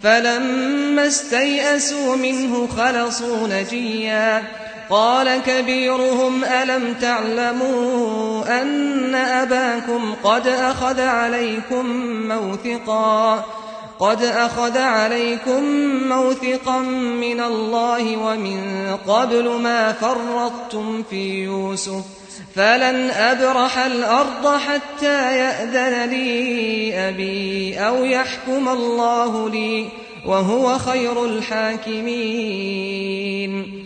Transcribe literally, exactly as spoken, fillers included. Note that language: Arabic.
فلما استيئسوا منه خلصوا نجيا قال كبيرهم ألم تعلموا أن أباكم قد أخذ عليكم موثقا قد أخذ عليكم موثقا من الله ومن قبل ما فرطتم في يوسف فلن أبرح الأرض حتى يأذن لي أبي أو يحكم الله لي وهو خير الحاكمين.